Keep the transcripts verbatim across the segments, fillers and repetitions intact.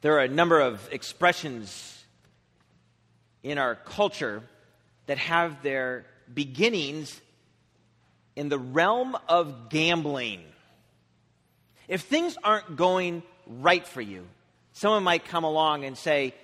There are a number of expressions in our culture that have their beginnings in the realm of gambling. If things aren't going right for you, someone might come along and say,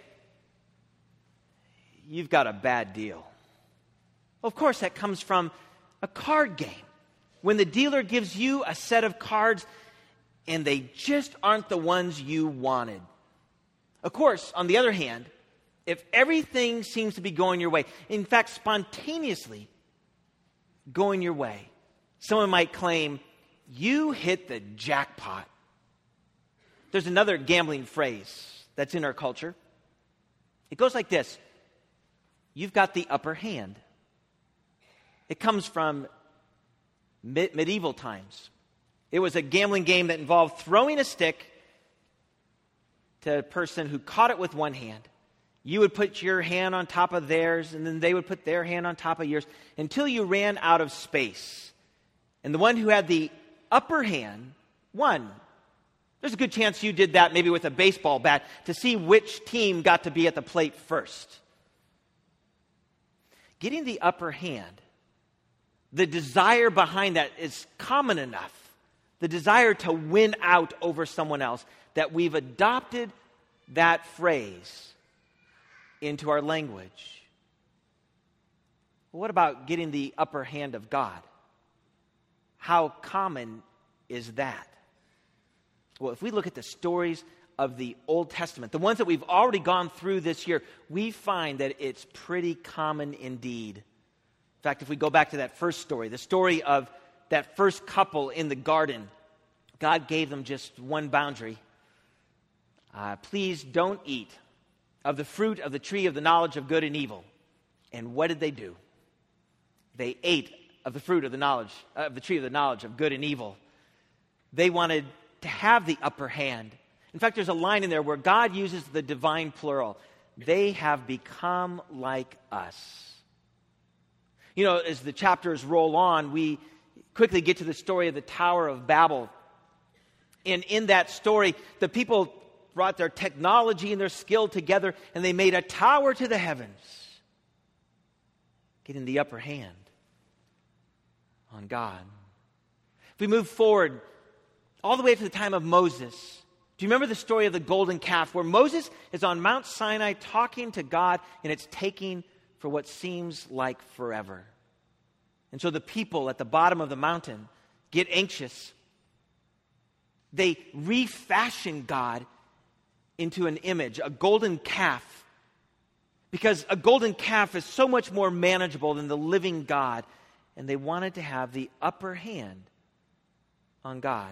"You've got a bad deal." Of course, that comes from a card game. When the dealer gives you a set of cards and they just aren't the ones you wanted. Of course, on the other hand, if everything seems to be going your way, in fact, spontaneously going your way, someone might claim, "You hit the jackpot." There's another gambling phrase that's in our culture. It goes like this: "You've got the upper hand." It comes from me- medieval times. It was a gambling game that involved throwing a stick to a person who caught it with one hand. You would put your hand on top of theirs, and then they would put their hand on top of yours until you ran out of space. And the one who had the upper hand won. There's a good chance you did that maybe with a baseball bat to see which team got to be at the plate first. Getting the upper hand, the desire behind that is common enough. The desire to win out over someone else, that we've adopted that phrase into our language. What about getting the upper hand of God? How common is that? Well, if we look at the stories of the Old Testament, the ones that we've already gone through this year, we find that it's pretty common indeed. In fact, if we go back to that first story, the story of that first couple in the garden, God gave them just one boundary. Uh, please don't eat of the fruit of the tree of the knowledge of good and evil. And what did they do? They ate of the fruit of the knowledge uh, of the tree of the knowledge of good and evil. They wanted to have the upper hand. In fact, there's a line in there where God uses the divine plural. They have become like us. You know, as the chapters roll on, we quickly get to the story of the Tower of Babel. And in that story, the people brought their technology and their skill together, and they made a tower to the heavens, getting the upper hand on God. If we move forward all the way to the time of Moses, do you remember the story of the golden calf, where Moses is on Mount Sinai talking to God, and it's taking for what seems like forever? And so the people at the bottom of the mountain get anxious. They refashion God into an image, a golden calf, because a golden calf is so much more manageable than the living God, and they wanted to have the upper hand on God.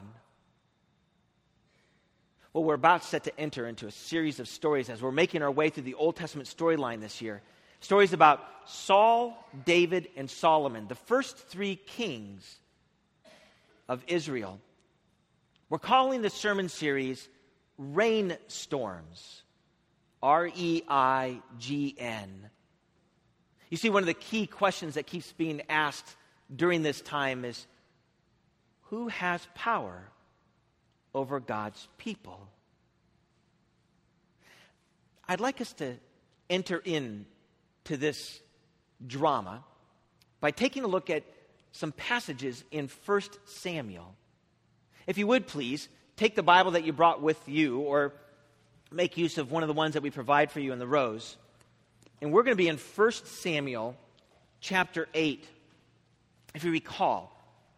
Well, we're about set to enter into a series of stories as we're making our way through the Old Testament storyline this year. Stories about Saul, David, and Solomon, the first three kings of Israel. We're calling the sermon series Rainstorms, R E I G N. You see, one of the key questions that keeps being asked during this time is, who has power over God's people? I'd like us to enter in to this drama by taking a look at some passages in First Samuel. If you would please, take the Bible that you brought with you, or make use of one of the ones that we provide for you in the rows. And we're going to be in First Samuel chapter eight. If you recall,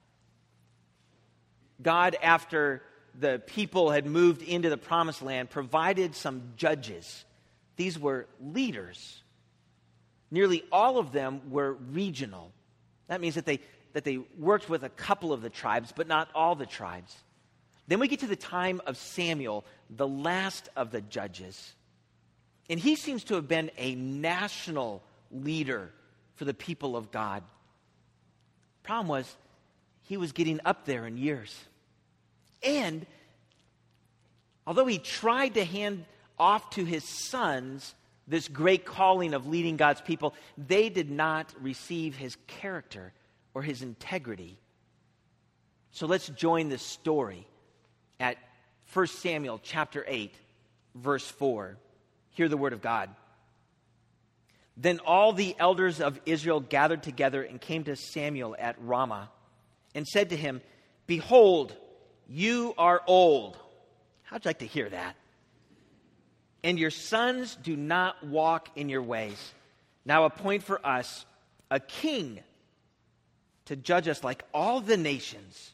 God, after the people had moved into the promised land, provided some judges. These were leaders. Nearly all of them were regional. That means that they that they worked with a couple of the tribes, but not all the tribes. Then we get to the time of Samuel, the last of the judges. And he seems to have been a national leader for the people of God. Problem was, he was getting up there in years. And although he tried to hand off to his sons this great calling of leading God's people, they did not receive his character or his integrity. So let's join this story at First Samuel chapter eight, verse four. Hear the word of God. Then all the elders of Israel gathered together and came to Samuel at Ramah and said to him, Behold, you are old. How'd you like to hear that? And your sons do not walk in your ways. Now appoint for us a king to judge us like all the nations.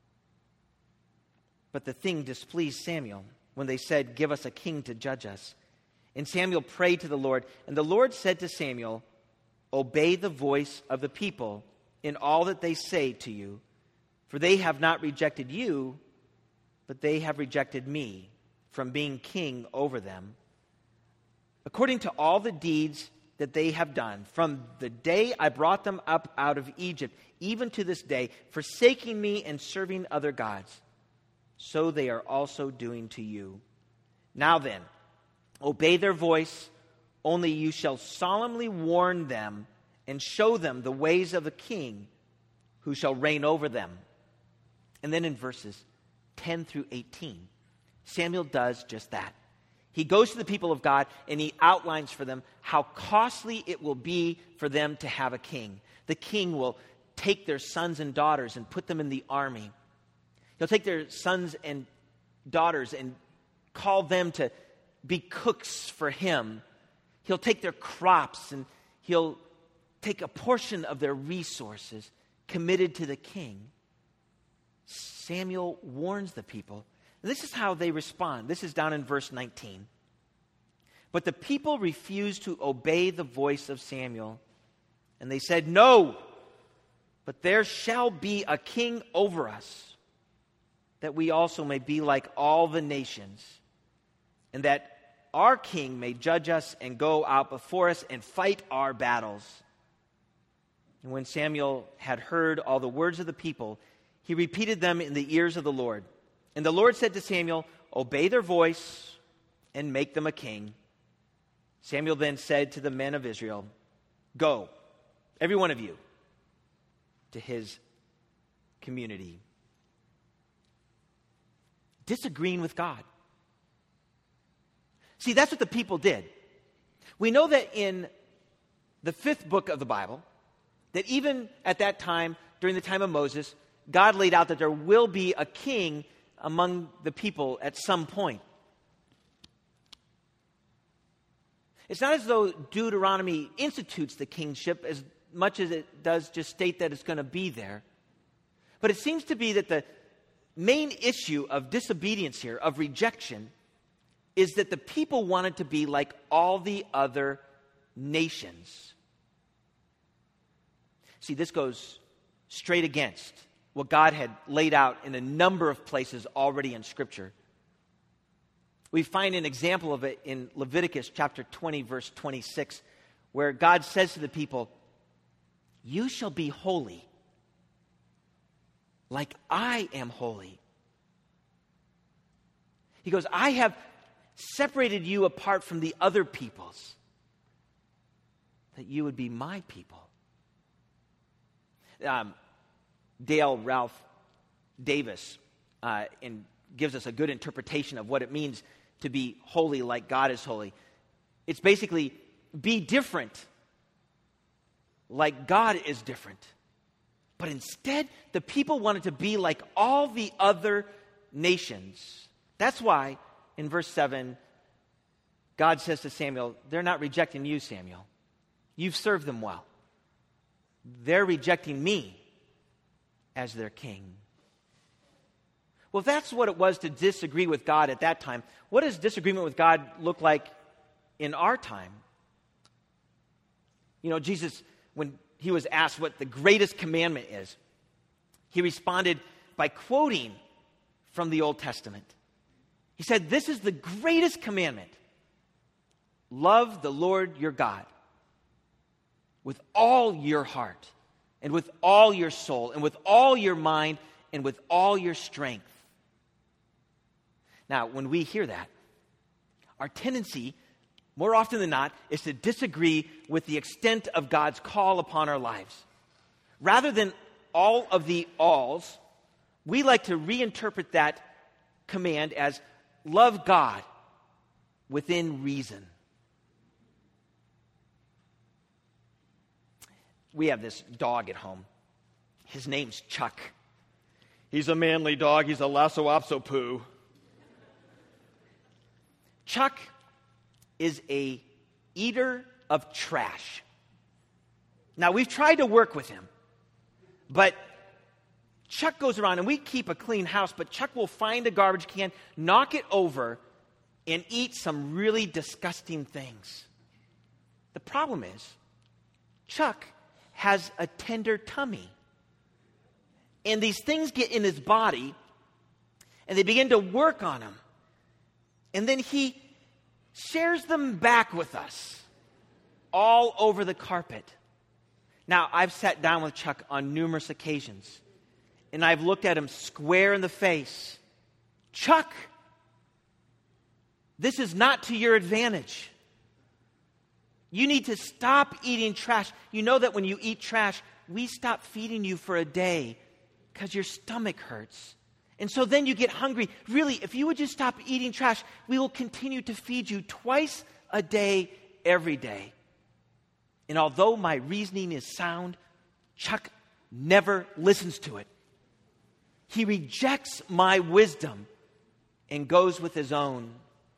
But the thing displeased Samuel when they said, Give us a king to judge us. And Samuel prayed to the Lord, and the Lord said to Samuel, Obey the voice of the people in all that they say to you, for they have not rejected you, but they have rejected me from being king over them. According to all the deeds that they have done, from the day I brought them up out of Egypt, even to this day, forsaking me and serving other gods, so they are also doing to you. Now then, obey their voice, only you shall solemnly warn them and show them the ways of the king who shall reign over them. And then in verses ten through eighteen, Samuel does just that. He goes to the people of God and he outlines for them how costly it will be for them to have a king. The king will take their sons and daughters and put them in the army. He'll take their sons and daughters and call them to be cooks for him. He'll take their crops and he'll take a portion of their resources committed to the king. Samuel warns the people. And this is how they respond. This is down in verse nineteen. But the people refused to obey the voice of Samuel. And they said, No, but there shall be a king over us, that we also may be like all the nations, and that our king may judge us and go out before us and fight our battles. And when Samuel had heard all the words of the people, he repeated them in the ears of the Lord. And the Lord said to Samuel, Obey their voice and make them a king. Samuel then said to the men of Israel, Go, every one of you, to his community. Disagreeing with God. See, that's what the people did. We know that in the fifth book of the Bible, that even at that time, during the time of Moses, God laid out that there will be a king among the people at some point. It's not as though Deuteronomy institutes the kingship as much as it does just state that it's going to be there. But it seems to be that the main issue of disobedience here, of rejection, is that the people wanted to be like all the other nations. See, this goes straight against what God had laid out in a number of places already in Scripture. We find an example of it in Leviticus chapter twenty, verse twenty-six, where God says to the people, You shall be holy, like I am holy. He goes, I have separated you apart from the other peoples, that you would be my people. Um, Dale Ralph Davis uh, in, gives us a good interpretation of what it means to be holy like God is holy. It's basically be different like God is different. But instead, the people wanted to be like all the other nations. That's why in verse seven, God says to Samuel, they're not rejecting you, Samuel. You've served them well. They're rejecting me as their king. Well, if that's what it was to disagree with God at that time, what does disagreement with God look like in our time? You know, Jesus, when he was asked what the greatest commandment is, he responded by quoting from the Old Testament. He said, this is the greatest commandment. Love the Lord your God with all your heart and with all your soul and with all your mind and with all your strength. Now, when we hear that, our tendency, more often than not, is to disagree with the extent of God's call upon our lives. Rather than all of the alls, we like to reinterpret that command as love God within reason. We have this dog at home. His name's Chuck. He's a manly dog. He's a Lhasa Apso poo. Chuck is a eater of trash. Now, we've tried to work with him, but Chuck goes around, and we keep a clean house, but Chuck will find a garbage can, knock it over, and eat some really disgusting things. The problem is, Chuck has a tender tummy. And these things get in his body, and they begin to work on him. And then he shares them back with us all over the carpet. Now, I've sat down with Chuck on numerous occasions, and I've looked at him square in the face. Chuck, this is not to your advantage. You need to stop eating trash. You know that when you eat trash, we stop feeding you for a day because your stomach hurts. And so then you get hungry. Really, if you would just stop eating trash, we will continue to feed you twice a day, every day. And although my reasoning is sound, Chuck never listens to it. He rejects my wisdom and goes with his own.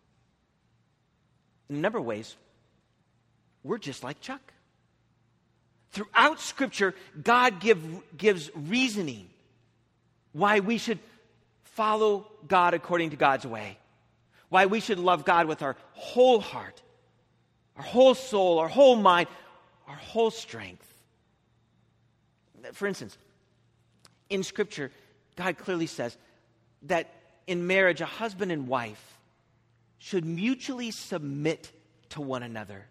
In a number of ways, we're just like Chuck. Throughout Scripture, God give, gives reasoning why we should follow God according to God's way, why we should love God with our whole heart, our whole soul, our whole mind, our whole strength. For instance, in Scripture, God clearly says that in marriage, a husband and wife should mutually submit to one another.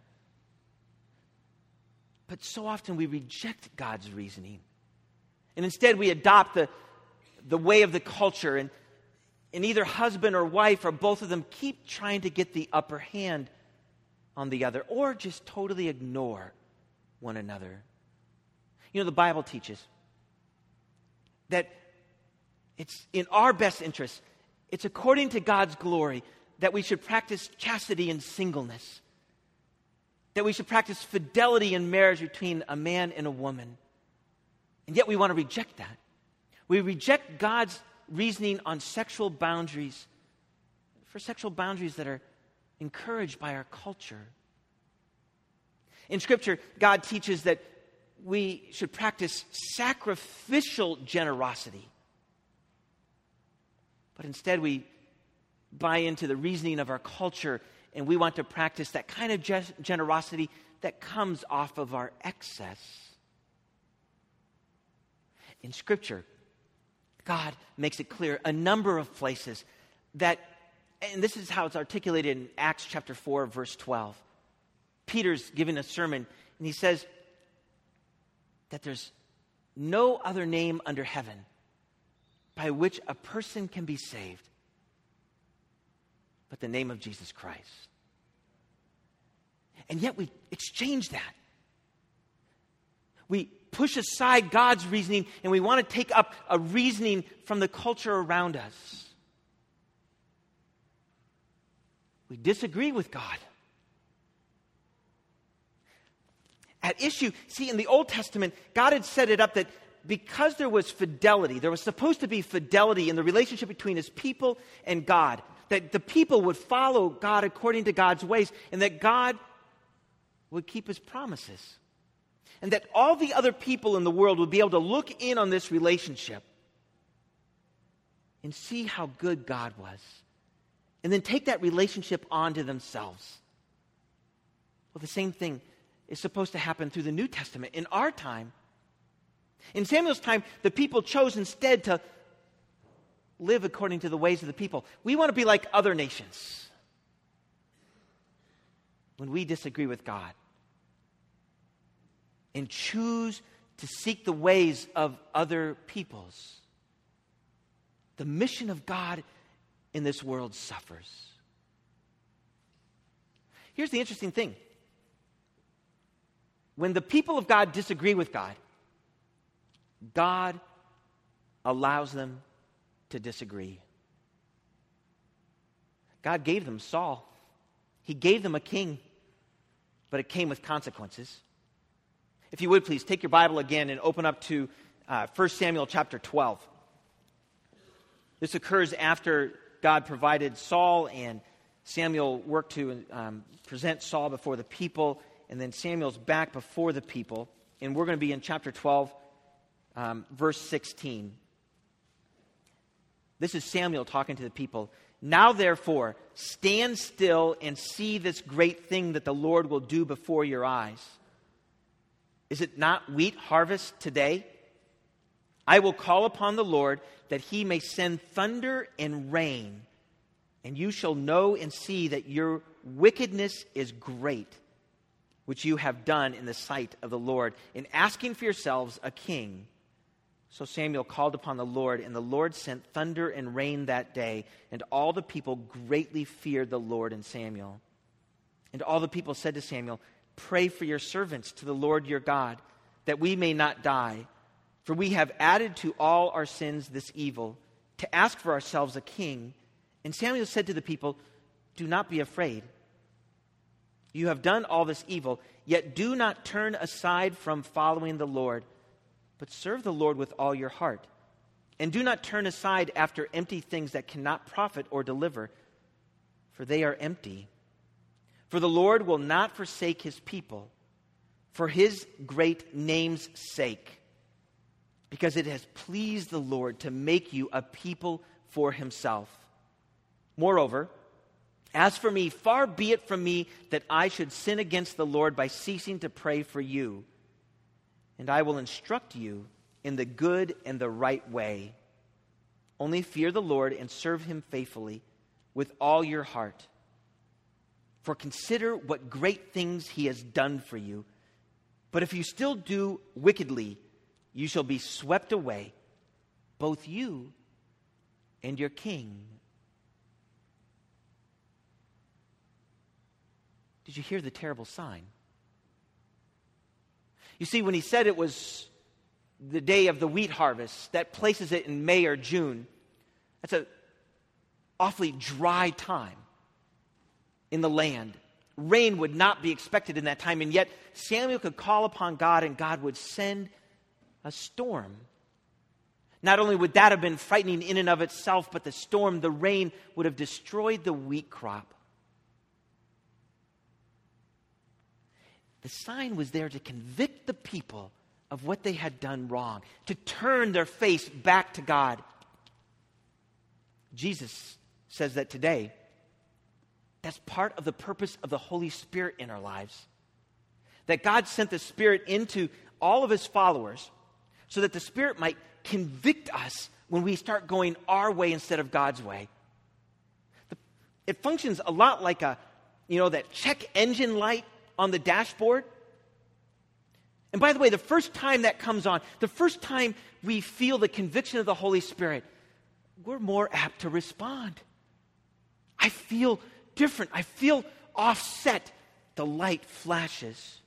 But so often we reject God's reasoning. And instead we adopt the, the way of the culture. And, and either husband or wife or both of them keep trying to get the upper hand on the other. Or just totally ignore one another. You know, the Bible teaches that it's in our best interest, it's according to God's glory, that we should practice chastity in singleness. That we should practice fidelity in marriage between a man and a woman. And yet we want to reject that. We reject God's reasoning on sexual boundaries for sexual boundaries that are encouraged by our culture. In Scripture, God teaches that we should practice sacrificial generosity. But instead we buy into the reasoning of our culture, and we want to practice that kind of ge- generosity that comes off of our excess. In Scripture, God makes it clear a number of places that, and this is how it's articulated in Acts chapter four, verse twelve. Peter's giving a sermon, and he says that there's no other name under heaven by which a person can be saved but the name of Jesus Christ. And yet we exchange that. We push aside God's reasoning and we want to take up a reasoning from the culture around us. We disagree with God. At issue, see, in the Old Testament, God had set it up that because there was fidelity, there was supposed to be fidelity in the relationship between his people and God, that the people would follow God according to God's ways, and that God would keep his promises. And that all the other people in the world would be able to look in on this relationship and see how good God was. And then take that relationship onto themselves. Well, the same thing is supposed to happen through the New Testament. In our time, in Samuel's time, the people chose instead to live according to the ways of the people. We want to be like other nations when we disagree with God and choose to seek the ways of other peoples. The mission of God in this world suffers. Here's the interesting thing. When the people of God disagree with God, God allows them to disagree. God gave them Saul. He gave them a king, but it came with consequences. If you would please, take your Bible again and open up to uh, First Samuel chapter twelve. This occurs after God provided Saul, and Samuel worked to um, present Saul before the people, and then Samuel's back before the people. And we're going to be in chapter twelve, um, verse sixteen. This is Samuel talking to the people. Now, therefore, stand still and see this great thing that the Lord will do before your eyes. Is it not wheat harvest today? I will call upon the Lord that he may send thunder and rain, and you shall know and see that your wickedness is great, which you have done in the sight of the Lord, in asking for yourselves a king. So Samuel called upon the Lord, and the Lord sent thunder and rain that day, and all the people greatly feared the Lord and Samuel. And all the people said to Samuel, pray for your servants to the Lord your God, that we may not die. For we have added to all our sins this evil, to ask for ourselves a king. And Samuel said to the people, do not be afraid. You have done all this evil, yet do not turn aside from following the Lord, but serve the Lord with all your heart. And do not turn aside after empty things that cannot profit or deliver, for they are empty. For the Lord will not forsake his people, for his great name's sake, because it has pleased the Lord to make you a people for himself. Moreover, as for me, far be it from me that I should sin against the Lord by ceasing to pray for you. And I will instruct you in the good and the right way. Only fear the Lord and serve him faithfully with all your heart. For consider what great things he has done for you. But if you still do wickedly, you shall be swept away, both you and your king. Did you hear the terrible sign? You see, when he said it was the day of the wheat harvest, that places it in May or June. That's an awfully dry time in the land. Rain would not be expected in that time, and yet Samuel could call upon God and God would send a storm. Not only would that have been frightening in and of itself, but the storm, the rain, would have destroyed the wheat crop. The sign was there to convict the people of what they had done wrong, to turn their face back to God. Jesus says that today, that's part of the purpose of the Holy Spirit in our lives. That God sent the Spirit into all of his followers so that the Spirit might convict us when we start going our way instead of God's way. It functions a lot like a, you know, that check engine light on the dashboard. And by the way, the first time that comes on, the first time we feel the conviction of the Holy Spirit, we're more apt to respond. I feel different. I feel offset. The light flashes.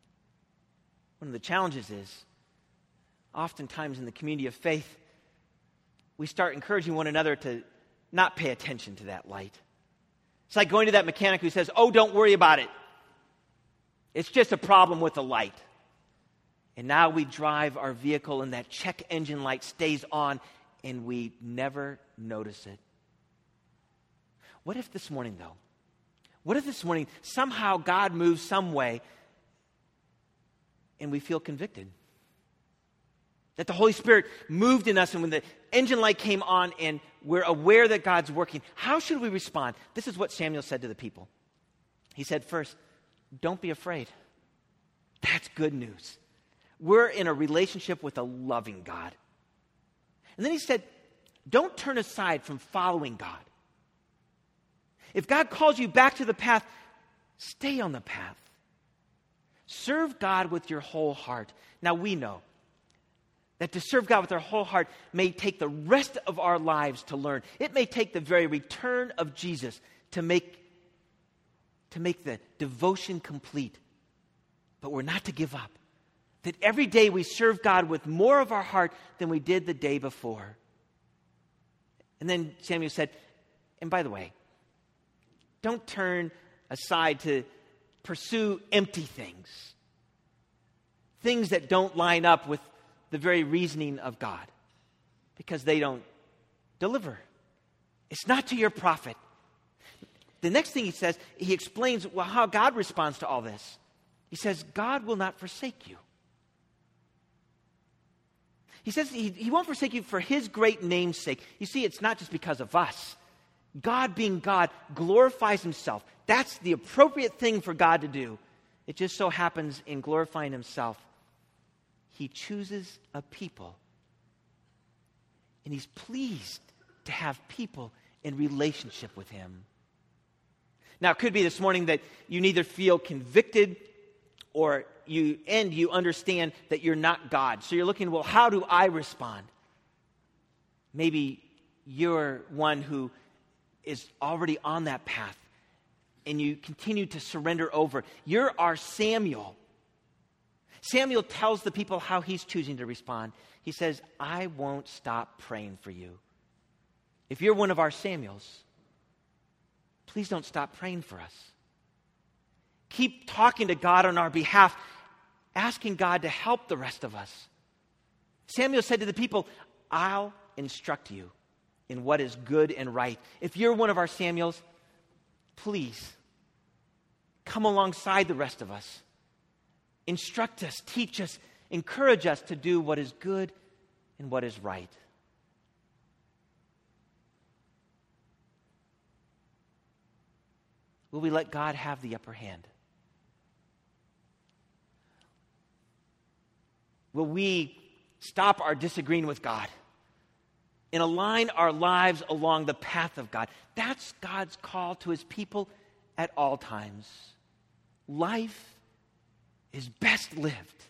One of the challenges is, oftentimes in the community of faith, we start encouraging one another to not pay attention to that light. It's like going to that mechanic who says, oh, don't worry about it. It's just a problem with the light. And now we drive our vehicle and that check engine light stays on and we never notice it. What if this morning, though? What if this morning somehow God moves some way and we feel convicted? That the Holy Spirit moved in us, and when the engine light came on and we're aware that God's working, how should we respond? This is what Samuel said to the people. He said, first, don't be afraid. That's good news. We're in a relationship with a loving God. And then he said, don't turn aside from following God. If God calls you back to the path, stay on the path. Serve God with your whole heart. Now we know that to serve God with our whole heart may take the rest of our lives to learn. It may take the very return of Jesus to make to make the devotion complete. But we're not to give up. That every day we serve God with more of our heart than we did the day before. And then Samuel said, and by the way, don't turn aside to pursue empty things, things that don't line up with the very reasoning of God, because they don't deliver. It's not to your profit. The next thing he says, he explains well, how God responds to all this. He says, God will not forsake you. He says he, he won't forsake you for his great name's sake. You see, it's not just because of us. God being God glorifies himself. That's the appropriate thing for God to do. It just so happens in glorifying himself, he chooses a people. And he's pleased to have people in relationship with him. Now, it could be this morning that you neither feel convicted or you and you understand that you're not God. So you're looking, well, how do I respond? Maybe you're one who is already on that path and you continue to surrender over. You're our Samuel. Samuel tells the people how he's choosing to respond. He says, I won't stop praying for you. If you're one of our Samuels, please don't stop praying for us. Keep talking to God on our behalf, asking God to help the rest of us. Samuel said to the people, I'll instruct you in what is good and right. If you're one of our Samuels, please come alongside the rest of us. Instruct us, teach us, encourage us to do what is good and what is right. Will we let God have the upper hand? Will we stop our disagreeing with God and align our lives along the path of God? That's God's call to his people at all times. Life is best lived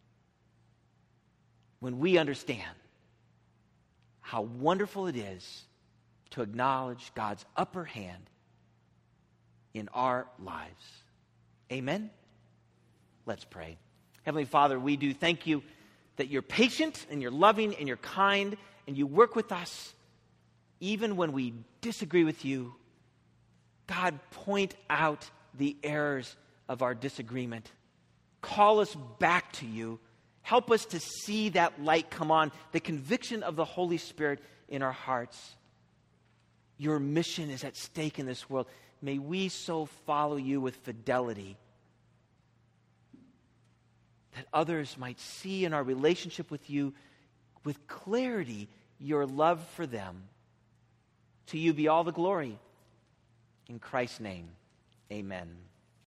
when we understand how wonderful it is to acknowledge God's upper hand in our lives. Amen? Let's pray. Heavenly Father, we do thank you that you're patient and you're loving and you're kind and you work with us even when we disagree with you. God, point out the errors of our disagreement. Call us back to you. Help us to see that light come on, the conviction of the Holy Spirit in our hearts. Your mission is at stake in this world. May we so follow you with fidelity that others might see in our relationship with you with clarity your love for them. To you be all the glory. In Christ's name, amen.